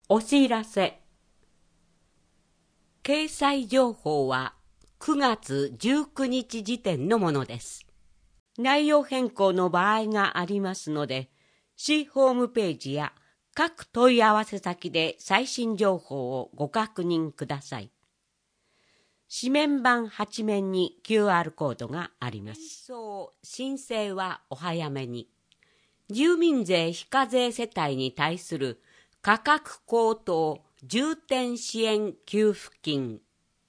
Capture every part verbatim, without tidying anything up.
お知らせ。掲載情報はくがつじゅうくにち時点のものです。内容変更の場合がありますので、市ホームページや各問い合わせ先で最新情報をご確認ください。紙面版はち面に キューアール コードがあります。返送申請はお早めに。住民税非課税世帯に対する価格高騰重点支援給付金。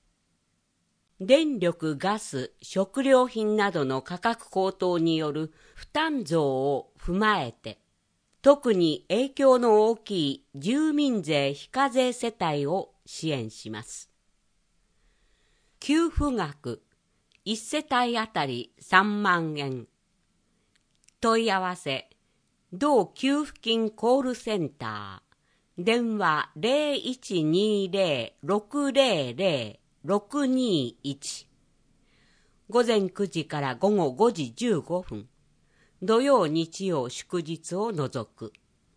電力・ガス・食料品などの価格高騰による負担増を踏まえて、特に影響の大きい住民税非課税世帯を支援します。給付額いち世帯あたりさんまんえん。問い合わせ、同給付金コールセンター。電話 ゼロいちにゼロ ろくゼロゼロ ろくにいち。午前くじから午後ごじじゅうごふん。土曜日曜祝日を除く。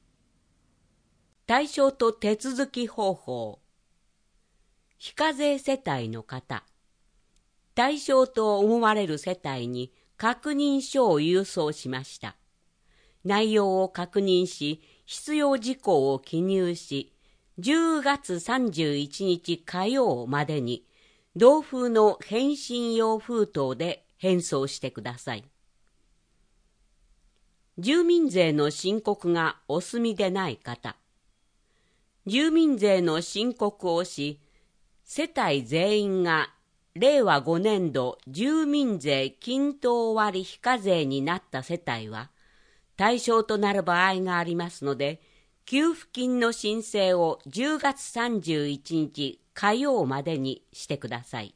対象と手続き方法。非課税世帯の方。対象と思われる世帯に確認書を郵送しました。内容を確認し、必要事項を記入し、じゅうがつさんじゅういちにち火曜までに、同封の返信用封筒で返送してください。住民税の申告がお済みでない方。住民税の申告をし、世帯全員がれいわごねんど住民税均等割非課税になった世帯は、対象となる場合がありますので、給付金の申請をじゅうがつさんじゅういちにち火曜までにしてください。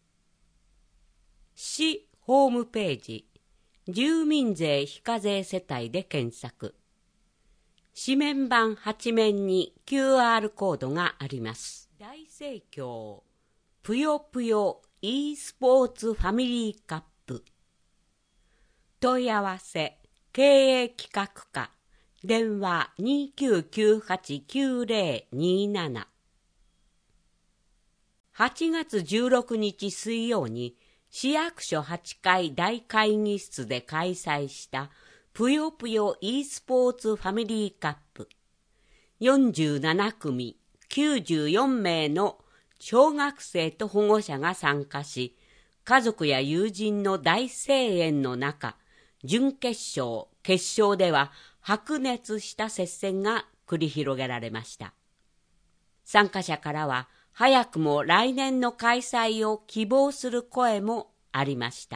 市ホームページ、住民税非課税世帯で検索。紙面版はち面に キューアール コードがあります。大盛況、ぷよぷよ e スポーツファミリーカップ。問い合わせ、経営企画課、電話 にきゅうきゅうはち きゅうぜろになな。はちがつじゅうろくにち水曜に市役所はちかい大会議室で開催したぷよぷよ e スポーツファミリーカップ。よんじゅうななくみきゅうじゅうよんめいの小学生と保護者が参加し、家族や友人の大声援の中、準決勝、決勝では白熱した接戦が繰り広げられました。参加者からは早くも来年の開催を希望する声もありました。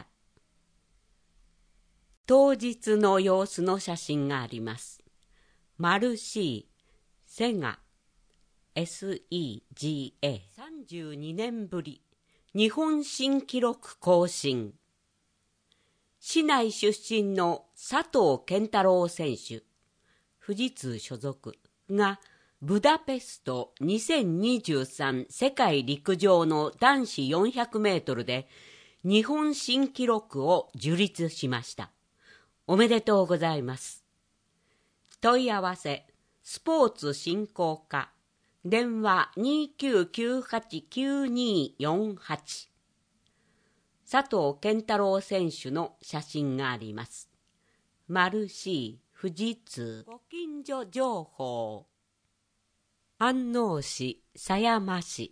当日の様子の写真があります。マルシー、セガ、エスイージーエー、さんじゅうにねんぶり、日本新記録更新。市内出身の佐藤健太郎選手、富士通所属がブダペストにせんにじゅうさん世界陸上の男子よんひゃくメートルで日本新記録を樹立しました。おめでとうございます。問い合わせ、スポーツ振興課、電話 にきゅうきゅうはち きゅうによんはち。佐藤健太郎選手の写真があります。マルシー、富士通、ご近所情報。安納市、狭山市。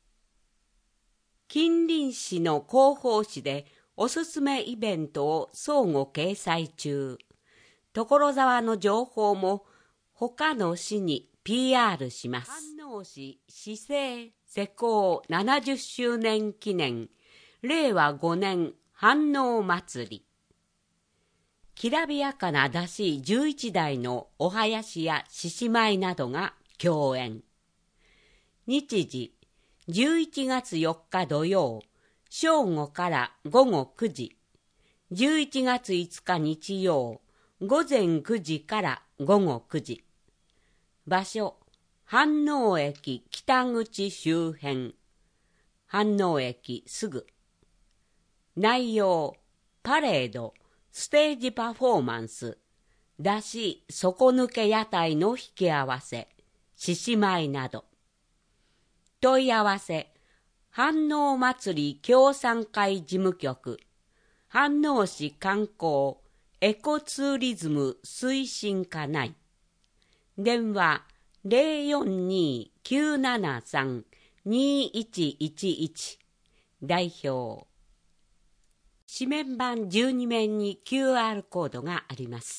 近隣市の広報誌でおすすめイベントを相互掲載中。所沢の情報も他の市に ピーアール します。安納市市政施行ななじゅっしゅうねん記念れいわごねん飯能祭り。きらびやかな山車じゅういちだいのお囃子や獅子舞などが共演。日時、じゅういちがつよっか土曜、正午から午後くじ。じゅういちがついつか日曜、午前くじから午後くじ。場所、飯能駅北口周辺。飯能駅すぐ。内容、パレード、ステージパフォーマンス、山車底抜け屋台の引き合わせ、 獅子舞など。問い合わせ、飯能祭り協賛会事務局、飯能市観光エコツーリズム推進課内。電話 ゼロよんにーきゅうななさんにいちいちいち。代表。紙面板じゅうに面に キューアール コードがあります。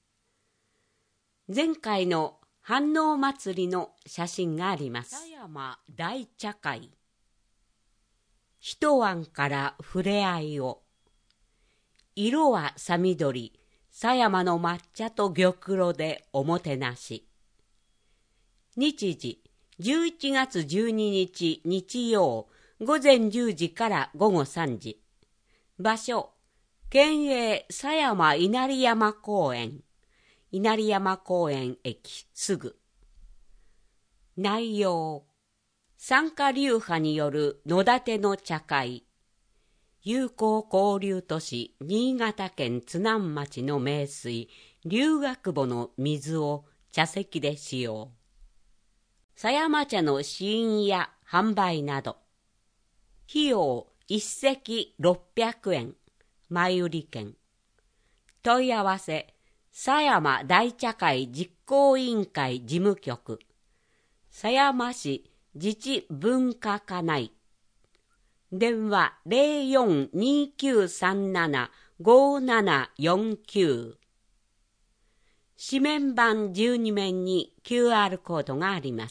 前回の飯能祭りの写真があります。狭山大茶会。一椀から触れ合いを。色はさ緑、狭山の抹茶と玉露でおもてなし。日時、じゅういちがつじゅうににち日曜、午前じゅうじから午後さんじ。場所、県営狭山稲荷山公園。稲荷山公園駅すぐ。内容、参加流派による野立ての茶会。友好交流都市新潟県津南町の名水、龍学母の水を茶席で使用。狭山茶の試飲や販売など。費用一席ろっぴゃくえん、前売り券。問い合わせ、狭山大茶会実行委員会事務局、狭山市自治文化課内。電話 ゼロよんにーきゅうさんななごななよんきゅう。紙面板じゅうに面に キューアール コードがあります。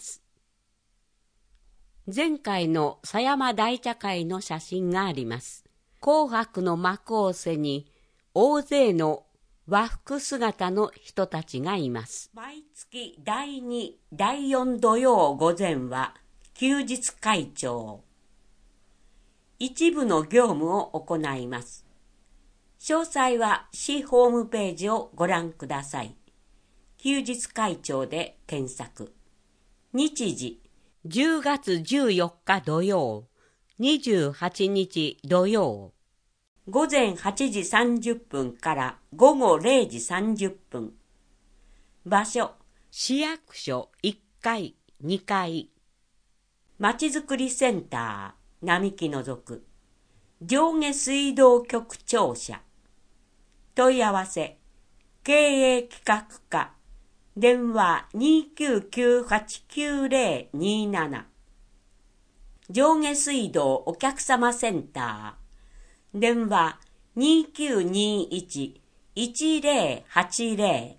前回の狭山大茶会の写真があります。紅白の幕を背に大勢の和服姿の人たちがいます。毎月だいに、だいよん土曜午前は休日会長。一部の業務を行います。詳細は市ホームページをご覧ください。休日会長で検索。日時、じゅうがつじゅうよっか土曜、にじゅうはちにち土曜。午前はちじさんじゅっぷんから午後れいじさんじゅっぷん。場所、市役所いっかい、にかい。まちづくりセンター、並木の属。上下水道局庁舎。問い合わせ、経営企画課。電話 にーきゅうきゅうはちきゅうぜろにーなな。上下水道お客様センター。電話 にーきゅうにーいちいちぜろはちぜろ。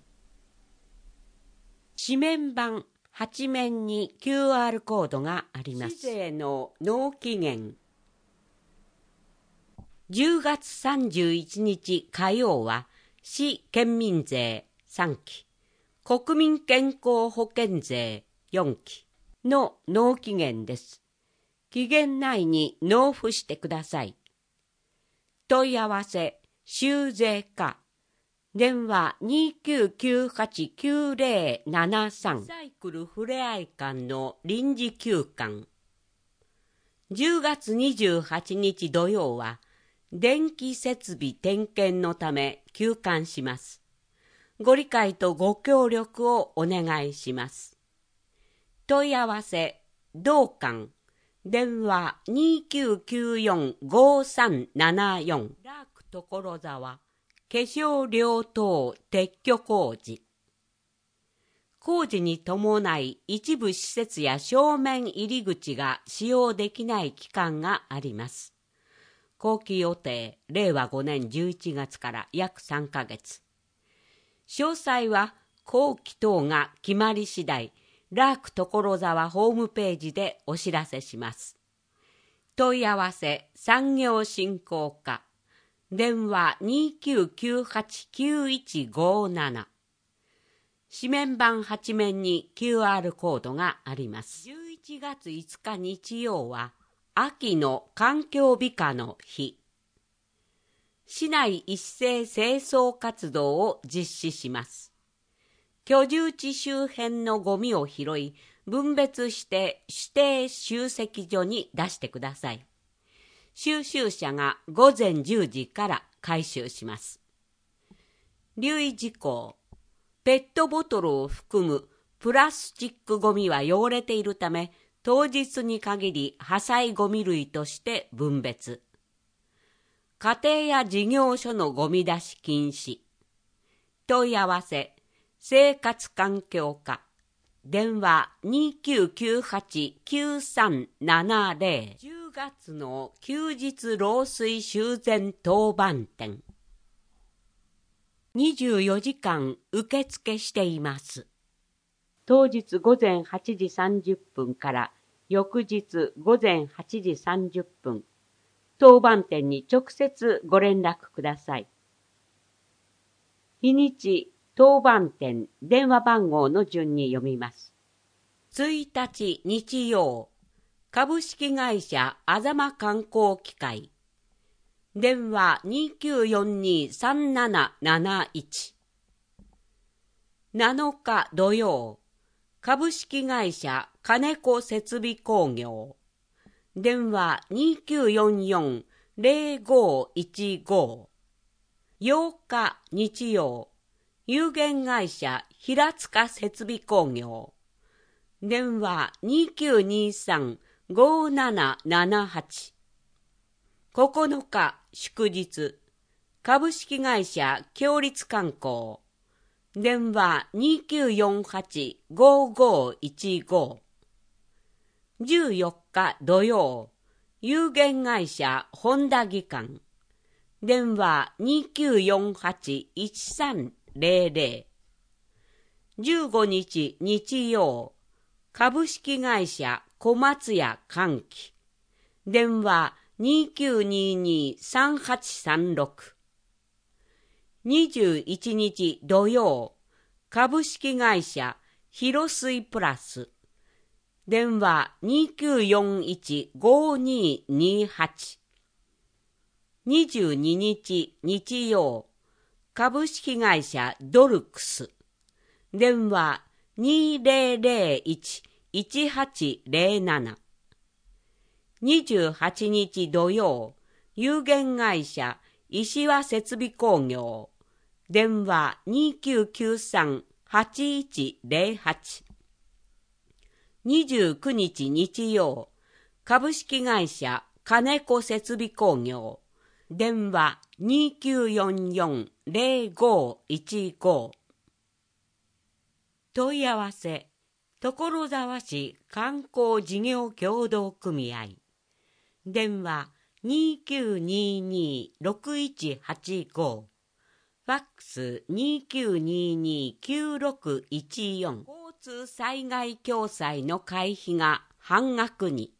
紙面板はち面に キューアール コードがあります。市税の納期限。じゅうがつさんじゅういちにち火曜は市県民税さんき、国民健康保険税よんきの納期限です。期限内に納付してください。問い合わせ、修税課。電話 にーきゅうきゅうはちきゅうぜろななさん。サイクルふれあい館の臨時休館。じゅうがつにじゅうはちにち土曜は、電気設備点検のため休館します。ご理解とご協力をお願いします。問い合わせ、同館。電話 にーきゅうきゅうよんごさんななよん。ラーク所沢、化粧料等撤去工事。工事に伴い一部施設や正面入り口が使用できない期間があります。後期予定、れいわごねんじゅういちがつから約さんかげつ。詳細は後期等が決まり次第、ラーク所沢ホームページでお知らせします。問い合わせ産業振興課。電話 にーきゅうきゅうはちきゅういちごなな。紙面板はち面に キューアール コードがあります。じゅういちがついつか日曜は秋の環境美化の日。市内一斉清掃活動を実施します。居住地周辺のゴミを拾い、分別して指定集積所に出してください。収集車がごぜんじゅうじから回収します。留意事項、ペットボトルを含むプラスチックごみは汚れているため、当日に限り破砕ごみ類として分別。家庭や事業所のごみ出し禁止。問い合わせ、生活環境課。電話 にきゅうきゅうはち きゅうさんななゼロ。じゅうがつの休日漏水修繕当番店。にじゅうよじかん受付しています。当日午前はちじさんじゅっぷんから翌日午前はちじさんじゅっぷん、当番店に直接ご連絡ください。日にち、当番店、電話番号の順に読みます。いちにち日曜、株式会社あざま観光機械。電話 にきゅうよんに さんなななないち。しちにち土曜、株式会社金子設備工業。電話 にきゅうよんよん ゼロごいちご。ようか日曜、有限会社平塚設備工業。電話 にきゅうにさん ごななななはち。ここのか祝日、株式会社共立観光。電話 にきゅうよんはち ごごいちご。じゅうよっか土曜、有限会社本田技館。電話 にきゅうよんはち いちさんゼロゼロ。じゅうごにち日曜、株式会社小松屋歓喜。電話 にきゅうにに さんはちさんろく。にじゅういちにち土曜、株式会社広水プラス。電話 にきゅうよんいち ごににはち。にじゅうににち日曜、株式会社ドルクス。電話 にぜろぜろいち いちはちゼロなな。にじゅうはちにち土曜、有限会社石和設備工業。電話 にきゅうきゅうさん はちいちゼロはち。にじゅうくにち日曜、株式会社金子設備工業。電話 にきゅうよんよん ゼロごいちご。問い合わせ、所沢市観光事業協同組合。電話 にきゅうにに ろくいちはちご。ファックス にきゅうにに きゅうろくいちよん。交通災害共済の会費が半額に。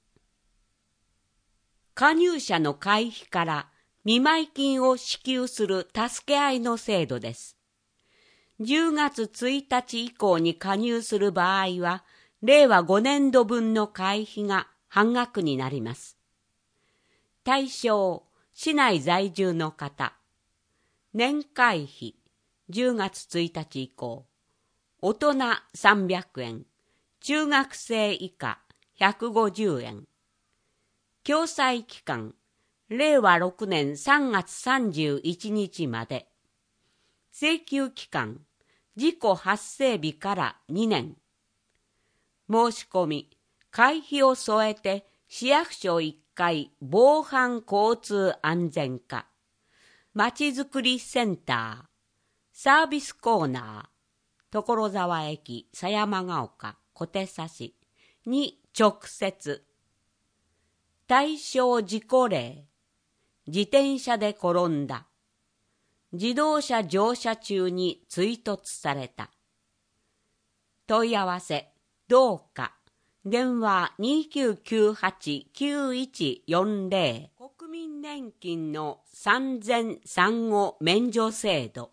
加入者の会費から見舞金を支給する助け合いの制度です。じゅうがつついたち以降に加入する場合は、れいわごねんどぶんの会費が半額になります。対象、市内在住の方。年会費、じゅうがつついたち以降。大人さんびゃくえん、中学生以下ひゃくごじゅうえん。共済期間、れいわろくねんさんがつさんじゅういちにちまで。請求期間、事故発生日からにねん。申し込み、会費を添えて市役所いっかい防犯交通安全課、まちづくりセンター、サービスコーナー、所沢駅狭山ヶ丘小手指に直接。対象事故例、自転車で転んだ、自動車乗車中に追突された。問い合わせ、どうか。電話 にきゅうきゅうはち きゅういちよんゼロ。国民年金の産前産後免除制度。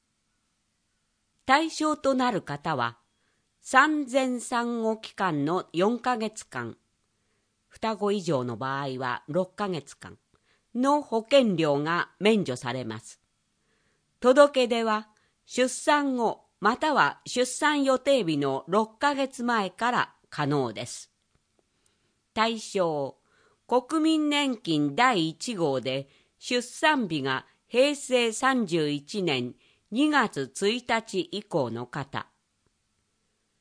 対象となる方は、産前産後期間のよんかげつかん、双子以上の場合はろっかげつかんの保険料が免除されます。届け出は出産後または出産予定日のろっかげつまえから可能です。対象、国民年金だいいちごうで出産日がへいせいさんじゅういちねんにがつついたち以降の方。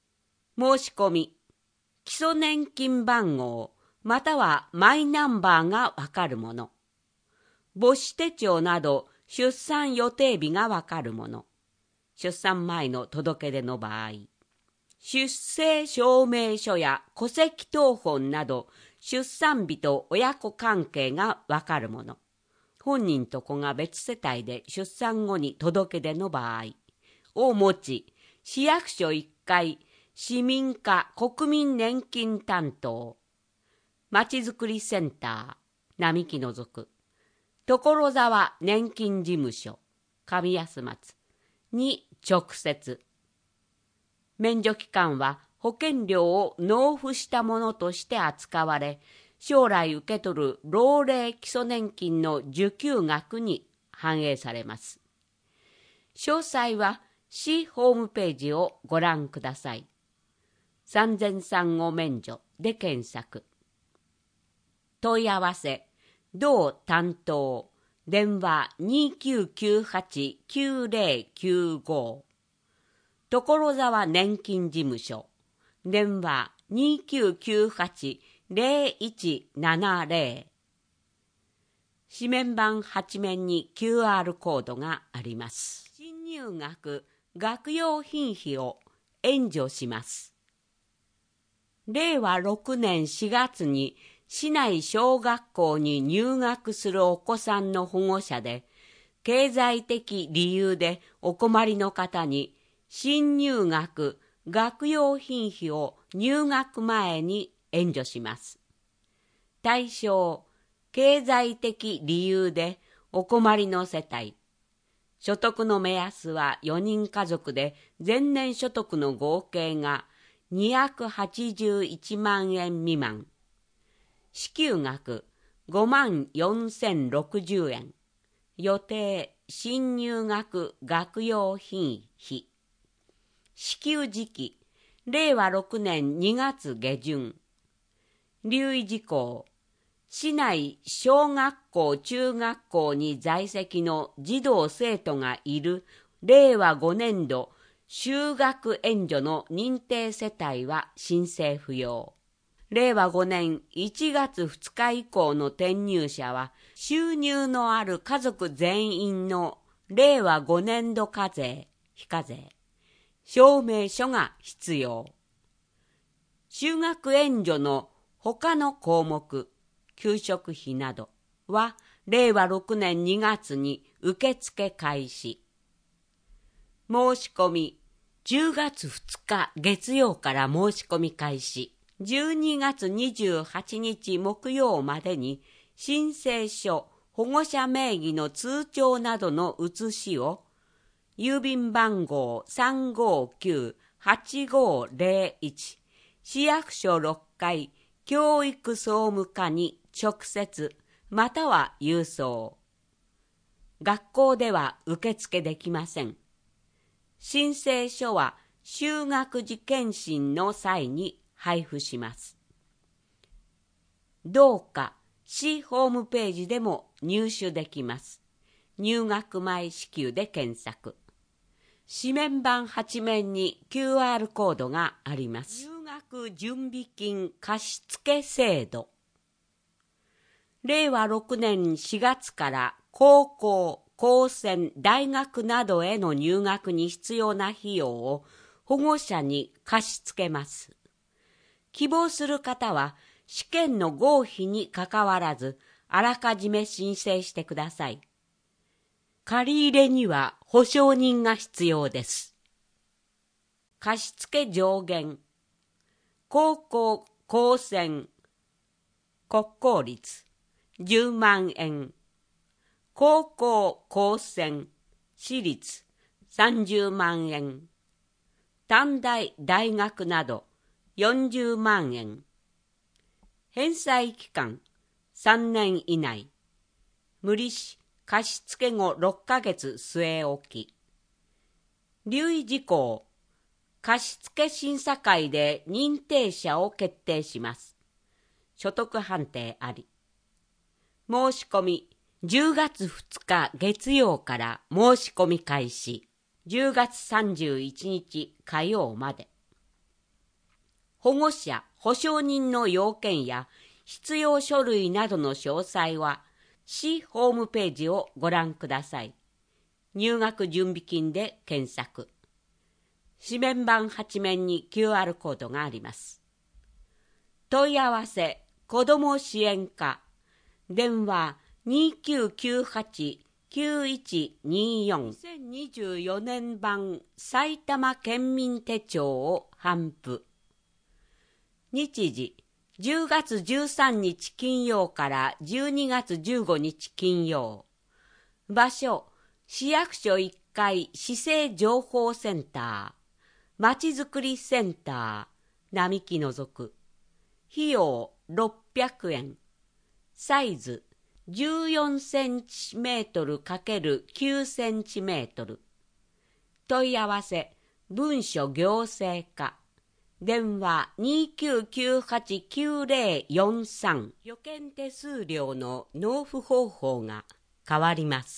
申し込み、基礎年金番号またはマイナンバーがわかるもの。母子手帳など出産予定日がわかるもの。出産前の届け出の場合。出生証明書や戸籍謄本など出産日と親子関係がわかるもの。本人と子が別世帯で出産後に届け出の場合を持ち、市役所いっかい市民課国民年金担当、まちづくりセンター並木除く、所沢年金事務所上安松に直接。免除期間は保険料を納付したものとして扱われ、将来受け取る老齢基礎年金の受給額に反映されます。詳細は市ホームページをご覧ください。産前産後免除で検索。問い合わせ、同担当、電話 にきゅうきゅうはち きゅうぜろきゅうご。所沢年金事務所、電話 にきゅうきゅうはち ぜろいちななぜろ。紙面板はち面に キューアール コードがあります。新入学学用品費を援助します。れいわろくねんしがつに市内小学校に入学するお子さんの保護者で、経済的理由でお困りの方に新入学学用品費を入学前に援助します。対象、経済的理由でお困りの世帯。所得の目安はよにん家族で前年所得の合計がにひゃくはちじゅういちまんえん未満。支給額ごまんよんせんろくじゅうえん。予定新入学学用品費。支給時期れいわろくねんにがつげじゅん。留意事項、市内小学校中学校に在籍の児童生徒がいるれいわごねんど就学援助の認定世帯は申請不要。れいわごねんいちがつふつか以降の転入者は収入のある家族全員のれいわごねんど課税、非課税、証明書が必要。就学援助の他の項目、給食費などはれいわろくねんにがつに受付開始。申し込みじゅうがつふつか月曜から申し込み開始。じゅうにがつにじゅうはちにち木曜までに申請書、保護者名義の通帳などの写しを郵便番号 さんごきゅうはちごぜろいち 市役所ろっかい教育総務課に直接または郵送。学校では受付できません。申請書は就学時検診の際に配布します。どうか市ホームページでも入手できます。入学前支給で検索。紙面板はち面に キューアール コードがあります。入学準備金貸付制度。れいわろくねんしがつから高校、高専、大学などへの入学に必要な費用を保護者に貸し付けます。希望する方は試験の合否にかかわらずあらかじめ申請してください。借り入れには保証人が必要です。貸付上限。高校、高専、国公立じゅうまんえん。高校、高専、私立さんじゅうまんえん。短大、大学などよんじゅうまんえん。返済期間さんねん以内。無利子貸付後ろっかげつ据え置き。留意事項、貸付審査会で認定者を決定します。所得判定あり。申し込みじゅうがつふつか月曜から申し込み開始。じゅうがつさんじゅういちにち火曜まで。 保護者、保証人の要件や必要書類などの詳細は、市ホームページをご覧ください。入学準備金で検索。紙面板はち面に キューアール コードがあります。問い合わせ、子ども支援課、電話にきゅうきゅうはち きゅういちによん、にせんにじゅうよねん版埼玉県民手帳を頒布。日時、じゅうがつじゅうさんにち金曜からじゅうにがつじゅうごにち金曜。場所、市役所いっかい市政情報センター、まちづくりセンター、並木のぞく。費用ろっぴゃくえん。サイズじゅうよんセンチメートル×きゅうセンチメートル。問い合わせ、文書行政課。電話にきゅうきゅうはち きゅうぜろよんさん。予見手数料の納付方法が変わります。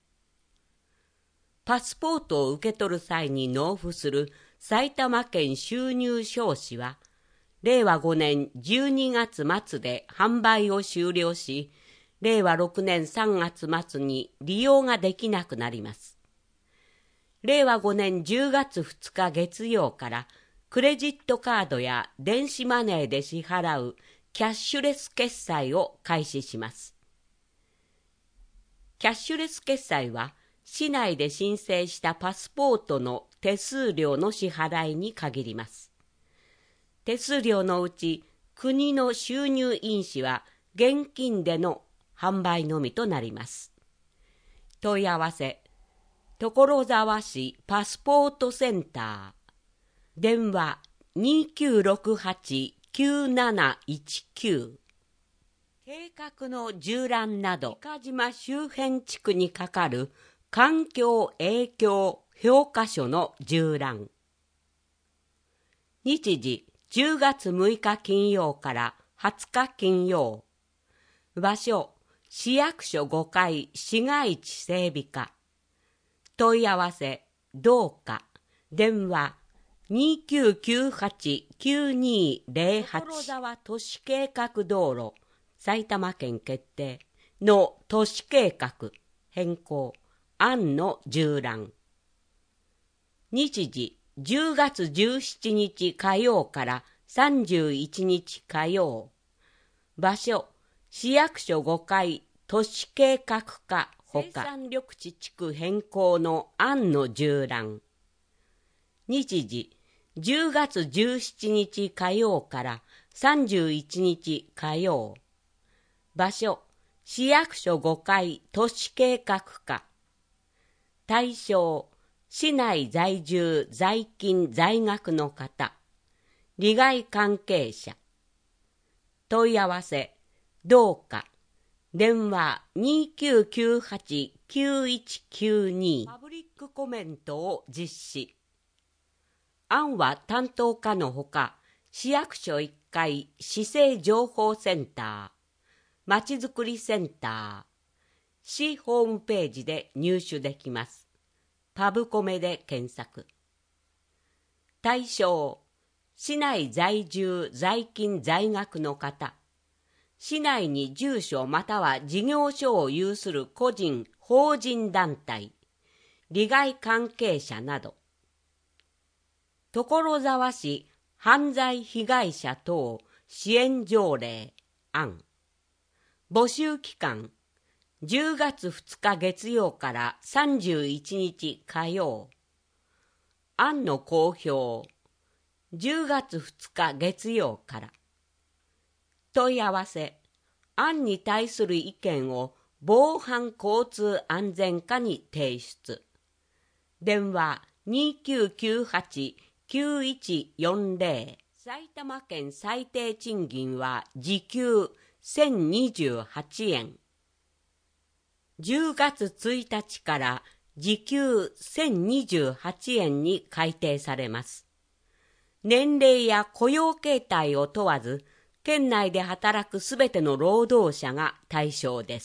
パスポートを受け取る際に納付する埼玉県収入証紙は、れいわごねんじゅうにがつ末で販売を終了し、れいわろくねんさんがつ末に利用ができなくなります。れいわごねんじゅうがつふつか月曜からクレジットカードや電子マネーで支払うキャッシュレス決済を開始します。キャッシュレス決済は、市内で申請したパスポートの手数料の支払いに限ります。手数料のうち国の収入印紙は現金での販売のみとなります。問い合わせ、所沢市パスポートセンター、電話にきゅうろくはち きゅうなないちきゅう。計画の縦覧など、三ヶ島周辺地区にかかる環境影響評価書の縦覧。日時、じゅうがつむいか金曜からはつか金曜。場所、市役所ごかい市街地整備課。問い合わせ、どうか。電話にきゅうきゅうはち きゅうにぜろはち。所沢都市計画道路、埼玉県決定の都市計画変更案の縦覧。日時、じゅうがつじゅうしちにち火曜からさんじゅういちにち火曜。場所、市役所ごかい都市計画課ほか。生産緑地地区変更の案の縦覧。日時、じゅうがつじゅうしちにち火曜からさんじゅういちにち火曜。場所、市役所ごかい都市計画課。対象、市内在住在勤在学の方、利害関係者。問い合わせ、どうか。電話にきゅうきゅうはち きゅういちきゅうに。パブリックコメントを実施。案は担当課のほか、市役所いっかい市政情報センター、まちづくりセンター、市ホームページで入手できます。パブコメで検索。対象、市内在住在勤在学の方、市内に住所または事業所を有する個人・法人団体、利害関係者など。所沢市犯罪被害者等支援条例案。募集期間、じゅうがつふつか月曜からさんじゅういちにち火曜。案の公表、じゅうがつふつか月曜から。問い合わせ、案に対する意見を防犯交通安全課に提出。電話にきゅうきゅうはち きゅういちよんぜろ。埼玉県最低賃金は時給せんにじゅうはちえん。じゅうがつついたちから時給せんにじゅうはちえんに改定されます。年齢や雇用形態を問わず、県内で働くすべての労働者が対象です。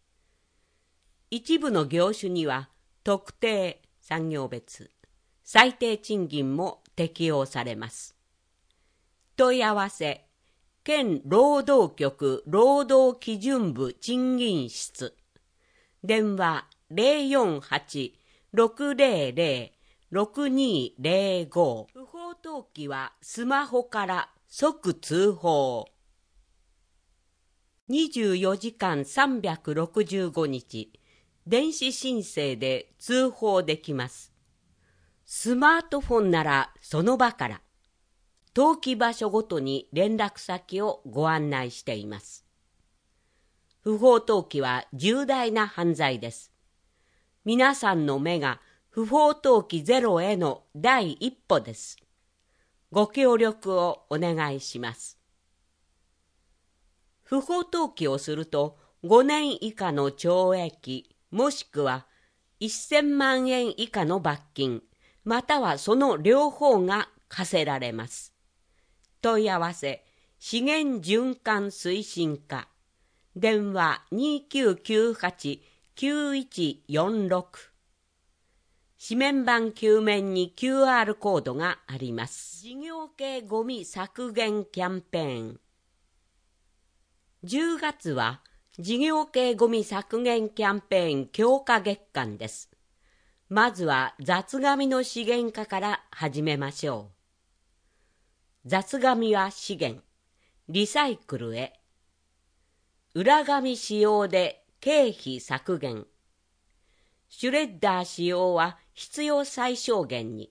一部の業種には特定産業別最低賃金も適用されます。 問い合わせ、県労働局労働基準部賃金室。電話 ゼロよんはち ろくゼロゼロ ろくにゼロご。不法投棄はスマホから即通報。にじゅうよじかんさんびゃくろくじゅうごにち、電子申請で通報できます。スマートフォンならその場から、投棄場所ごとに連絡先をご案内しています。不法投棄は重大な犯罪です。皆さんの目が不法投棄ゼロへの第一歩です。ご協力をお願いします。不法投棄をするとごねん以下の懲役もしくはせんまんえん以下の罰金またはその両方が科せられます。問い合わせ資源循環推進課電話 にきゅうきゅうはち きゅういちよんろく。紙面板球面に キューアール コードがあります。事業系ゴミ削減キャンペーン。じゅうがつは事業系ゴミ削減キャンペーン強化月間です。まずは雑紙の資源化から始めましょう。雑紙は資源、リサイクルへ。裏紙使用で経費削減。シュレッダー使用は必要最小限に。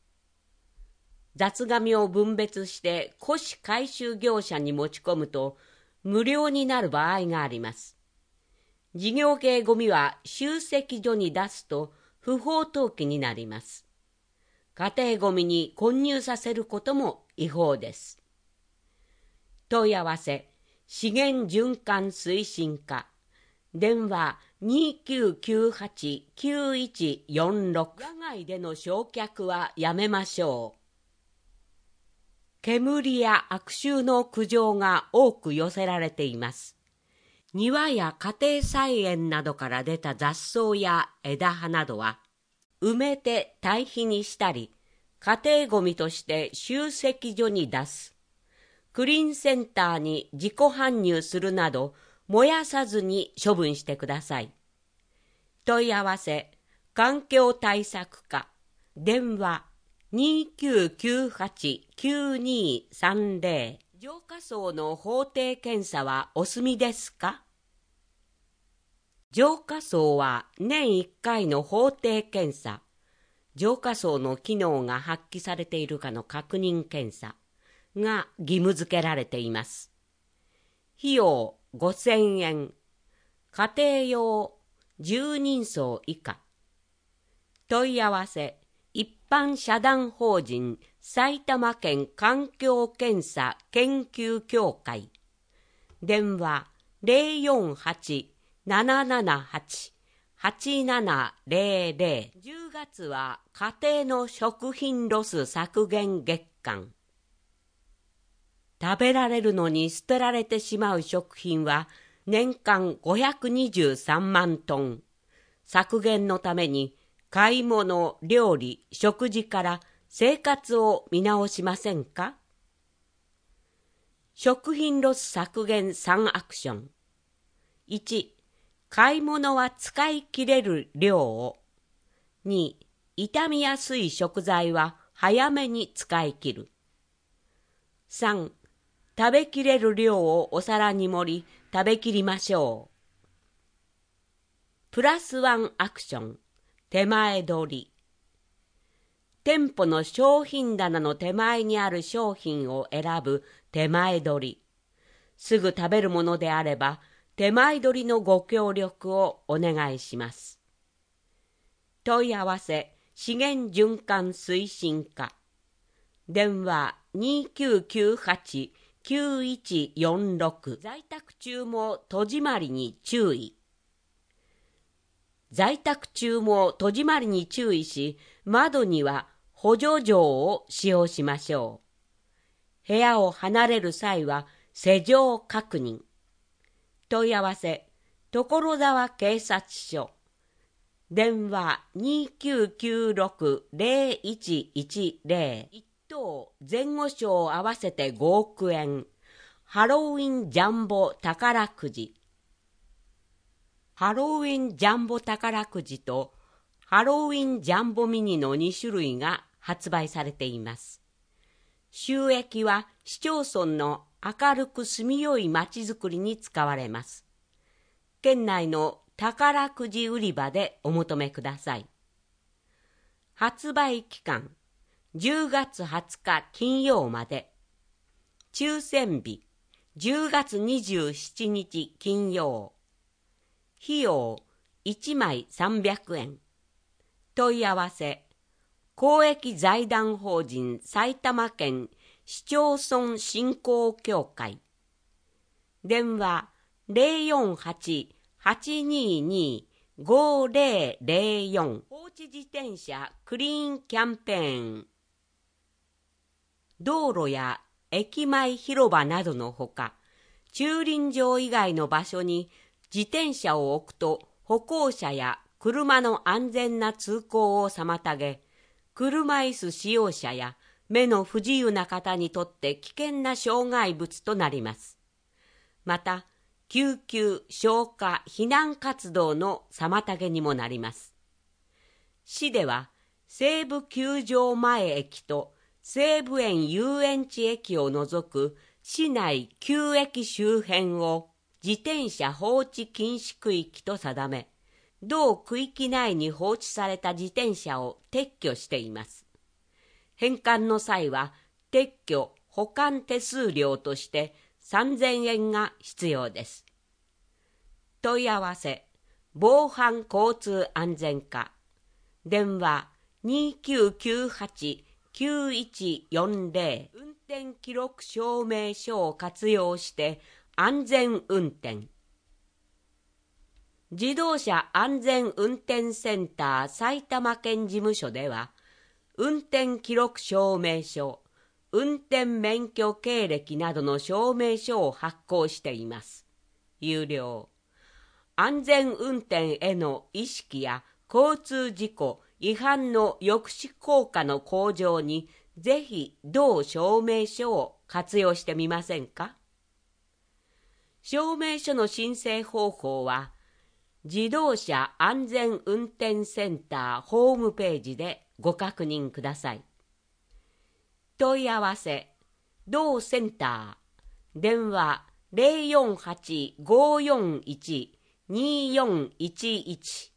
雑紙を分別して古紙回収業者に持ち込むと無料になる場合があります。事業系ゴミは集積所に出すと不法投棄になります。家庭ゴミに混入させることも違法です。問い合わせ、資源循環推進課、電話 にきゅうきゅうはち きゅういちよんろく。野外での焼却はやめましょう。煙や悪臭の苦情が多く寄せられています。庭や家庭菜園などから出た雑草や枝葉などは、埋めて堆肥にしたり、家庭ごみとして集積所に出す。クリーンセンターに自己搬入するなど、燃やさずに処分してください。問い合わせ、環境対策課、電話、にきゅうきゅうはち きゅうにさんゼロ。浄化槽の法定検査はお済みですか？浄化槽は年いっかいの法定検査、浄化槽の機能が発揮されているかの確認検査が義務付けられています。費用ごせんえん、家庭用じゅうにんそう以下。問い合わせ、一般社団法人埼玉県環境検査研究協会。電話 ゼロよんはち ななななはち はちななゼロゼロ。じゅうがつは家庭の食品ロス削減月間。食べられるのに捨てられてしまう食品は年間ごひゃくにじゅうさんまんトン。削減のために買い物、料理、食事から生活を見直しませんか？食品ロス削減さんアクション。いち、買い物は使い切れる量を。に、傷みやすい食材は早めに使い切る。さん、食べきれる量をお皿に盛り食べきりましょう。プラスワンアクション。手前取り。店舗の商品棚の手前にある商品を選ぶ手前取り。すぐ食べるものであれば手前取りのご協力をお願いします。問い合わせ、資源循環推進課。電話 にきゅうきゅうはち きゅういちよんろく。在宅中も戸締まりに注意。在宅中も戸締まりに注意し、窓には補助錠を使用しましょう。部屋を離れる際は施錠確認。問い合わせ、所沢警察署。電話 にきゅうきゅうろく ゼロいちいちゼロ。一等前後賞合わせてごおくえん、ハロウィンジャンボ宝くじ。ハロウィンジャンボ宝くじとハロウィンジャンボミニのにしゅるいが発売されています。収益は市町村の明るく住みよいまちづくりに使われます。県内の宝くじ売り場でお求めください。発売期間じゅうがつはつか金曜まで。抽選日じゅうがつにじゅうしちにち金曜。費用いちまいさんびゃくえん。問い合わせ公益財団法人埼玉県市町村振興協会。電話 ゼロよんはち はちにーにー ごゼロゼロよん。放置自転車クリーンキャンペーン。道路や駅前広場などのほか、駐輪場以外の場所に自転車を置くと歩行者や車の安全な通行を妨げ、車椅子使用者や目の不自由な方にとって危険な障害物となります。また、救急・消火・避難活動の妨げにもなります。市では、西武球場前駅と西武園遊園地駅を除く市内きゅうえき周辺を自転車放置禁止区域と定め、同区域内に放置された自転車を撤去しています。返還の際は撤去・保管手数料としてさんぜんえんが必要です。問い合わせ防犯交通安全課。電話にきゅうきゅうはち きゅういちよんゼロ。運転記録証明書を活用して安全運転。自動車安全運転センター埼玉県事務所では、運転記録証明書、運転免許経歴などの証明書を発行しています。有料。安全運転への意識や交通事故、違反の抑止効果の向上に、ぜひ同証明書を活用してみませんか？証明書の申請方法は、自動車安全運転センターホームページでご確認ください。問い合わせ同センター。電話 ゼロよんはち ごーよんいち にーよんいちいち。